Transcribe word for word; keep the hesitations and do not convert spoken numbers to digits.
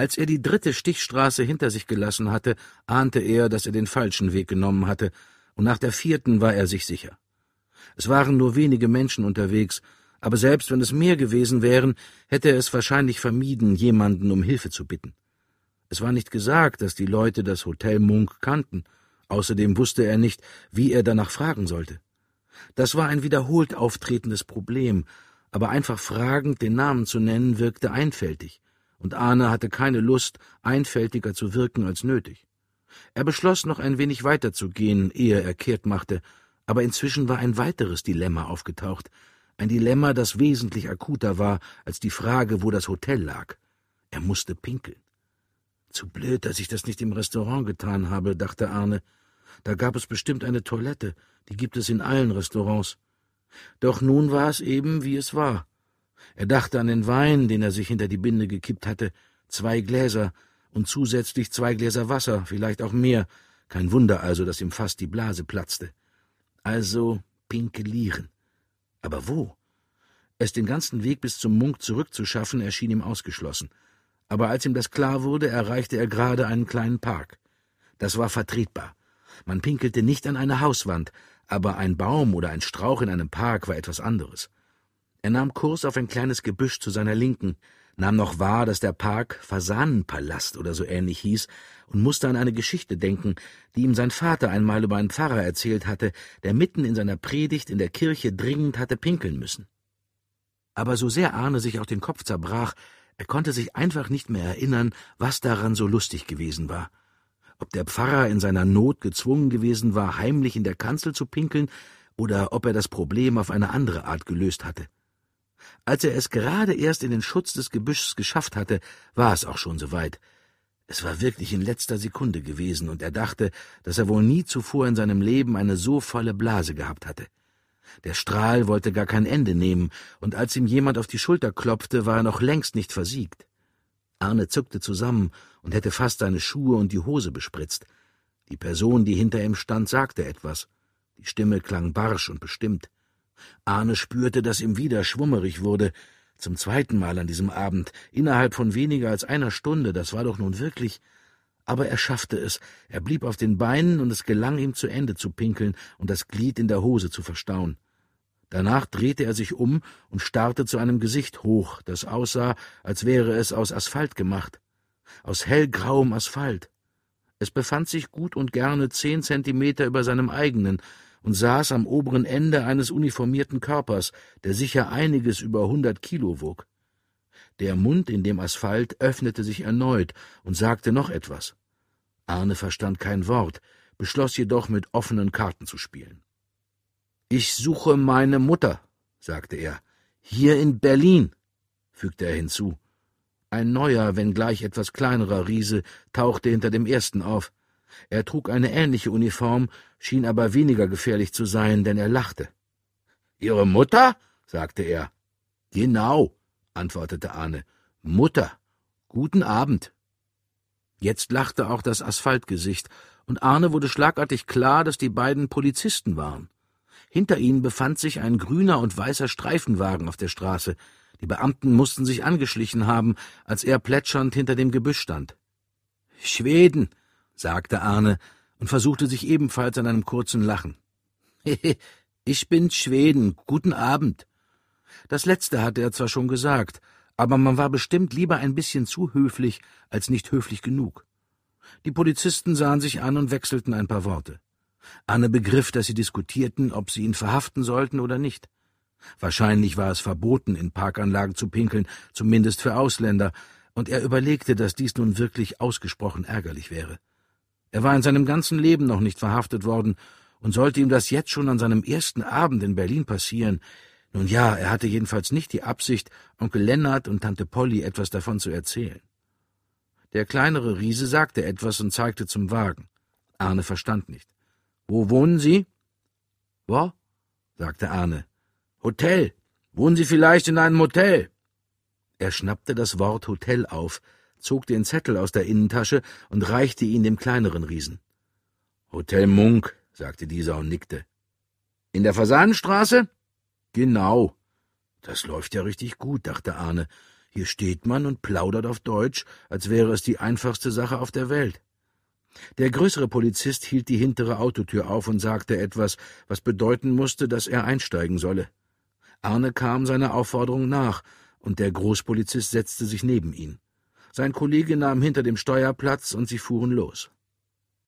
Als er die dritte Stichstraße hinter sich gelassen hatte, ahnte er, dass er den falschen Weg genommen hatte, und nach der vierten war er sich sicher. Es waren nur wenige Menschen unterwegs, aber selbst wenn es mehr gewesen wären, hätte er es wahrscheinlich vermieden, jemanden um Hilfe zu bitten. Es war nicht gesagt, dass die Leute das Hotel Munk kannten. Außerdem wusste er nicht, wie er danach fragen sollte. Das war ein wiederholt auftretendes Problem, aber einfach fragend den Namen zu nennen, wirkte einfältig, und Arne hatte keine Lust, einfältiger zu wirken als nötig. Er beschloss, noch ein wenig weiter zu gehen, ehe er kehrt machte, aber inzwischen war ein weiteres Dilemma aufgetaucht, ein Dilemma, das wesentlich akuter war als die Frage, wo das Hotel lag. Er musste pinkeln. »Zu blöd, dass ich das nicht im Restaurant getan habe«, dachte Arne. »Da gab es bestimmt eine Toilette, die gibt es in allen Restaurants.« Doch nun war es eben, wie es war. Er dachte an den Wein, den er sich hinter die Binde gekippt hatte, zwei Gläser und zusätzlich zwei Gläser Wasser, vielleicht auch mehr. Kein Wunder also, dass ihm fast die Blase platzte. Also pinkelieren. Aber wo? Es den ganzen Weg bis zum Munk zurückzuschaffen, erschien ihm ausgeschlossen. Aber als ihm das klar wurde, erreichte er gerade einen kleinen Park. Das war vertretbar. Man pinkelte nicht an eine Hauswand, aber ein Baum oder ein Strauch in einem Park war etwas anderes. Er nahm Kurs auf ein kleines Gebüsch zu seiner Linken, nahm noch wahr, dass der Park Fasanenpalast oder so ähnlich hieß, und musste an eine Geschichte denken, die ihm sein Vater einmal über einen Pfarrer erzählt hatte, der mitten in seiner Predigt in der Kirche dringend hatte pinkeln müssen. Aber so sehr Arne sich auch den Kopf zerbrach, er konnte sich einfach nicht mehr erinnern, was daran so lustig gewesen war. Ob der Pfarrer in seiner Not gezwungen gewesen war, heimlich in der Kanzel zu pinkeln, oder ob er das Problem auf eine andere Art gelöst hatte. Als er es gerade erst in den Schutz des Gebüschs geschafft hatte, war es auch schon so weit. Es war wirklich in letzter Sekunde gewesen, und er dachte, dass er wohl nie zuvor in seinem Leben eine so volle Blase gehabt hatte. Der Strahl wollte gar kein Ende nehmen, und als ihm jemand auf die Schulter klopfte, war er noch längst nicht versiegt. Arne zuckte zusammen und hätte fast seine Schuhe und die Hose bespritzt. Die Person, die hinter ihm stand, sagte etwas. Die Stimme klang barsch und bestimmt. Arne spürte, dass ihm wieder schwummerig wurde. Zum zweiten Mal an diesem Abend, innerhalb von weniger als einer Stunde, das war doch nun wirklich... Aber er schaffte es, er blieb auf den Beinen, und es gelang ihm zu Ende zu pinkeln und das Glied in der Hose zu verstauen. Danach drehte er sich um und starrte zu einem Gesicht hoch, das aussah, als wäre es aus Asphalt gemacht. Aus hellgrauem Asphalt. Es befand sich gut und gerne zehn Zentimeter über seinem eigenen und saß am oberen Ende eines uniformierten Körpers, der sicher einiges über hundert Kilo wog. Der Mund in dem Asphalt öffnete sich erneut und sagte noch etwas. Arne verstand kein Wort, beschloss jedoch, mit offenen Karten zu spielen. »Ich suche meine Mutter«, sagte er. »Hier in Berlin«, fügte er hinzu. Ein neuer, wenngleich etwas kleinerer Riese tauchte hinter dem ersten auf. Er trug eine ähnliche Uniform, schien aber weniger gefährlich zu sein, denn er lachte. »Ihre Mutter?« sagte er. »Genau«, antwortete Arne. »Mutter. Guten Abend.« Jetzt lachte auch das Asphaltgesicht, und Arne wurde schlagartig klar, dass die beiden Polizisten waren. Hinter ihnen befand sich ein grüner und weißer Streifenwagen auf der Straße. Die Beamten mussten sich angeschlichen haben, als er plätschernd hinter dem Gebüsch stand. »Schweden«, sagte Arne und versuchte sich ebenfalls an einem kurzen Lachen. »Hehe, ich bin Schweden. Guten Abend.« Das Letzte hatte er zwar schon gesagt, aber man war bestimmt lieber ein bisschen zu höflich, als nicht höflich genug. Die Polizisten sahen sich an und wechselten ein paar Worte. Arne begriff, dass sie diskutierten, ob sie ihn verhaften sollten oder nicht. Wahrscheinlich war es verboten, in Parkanlagen zu pinkeln, zumindest für Ausländer, und er überlegte, dass dies nun wirklich ausgesprochen ärgerlich wäre. Er war in seinem ganzen Leben noch nicht verhaftet worden, und sollte ihm das jetzt schon an seinem ersten Abend in Berlin passieren, nun ja, er hatte jedenfalls nicht die Absicht, Onkel Lennart und Tante Polly etwas davon zu erzählen. Der kleinere Riese sagte etwas und zeigte zum Wagen. Arne verstand nicht. »Wo wohnen Sie?« »Wo?«, sagte Arne. »Hotel. Wohnen Sie vielleicht in einem Hotel?« Er schnappte das Wort Hotel auf, zog den Zettel aus der Innentasche und reichte ihn dem kleineren Riesen. »Hotel Munk«, sagte dieser und nickte. »In der Fasanenstraße?« »Genau.« »Das läuft ja richtig gut«, dachte Arne. Hier steht man und plaudert auf Deutsch, als wäre es die einfachste Sache auf der Welt. Der größere Polizist hielt die hintere Autotür auf und sagte etwas, was bedeuten musste, dass er einsteigen solle. Arne kam seiner Aufforderung nach, und der Großpolizist setzte sich neben ihn. Sein Kollege nahm hinter dem Steuer Platz, und sie fuhren los.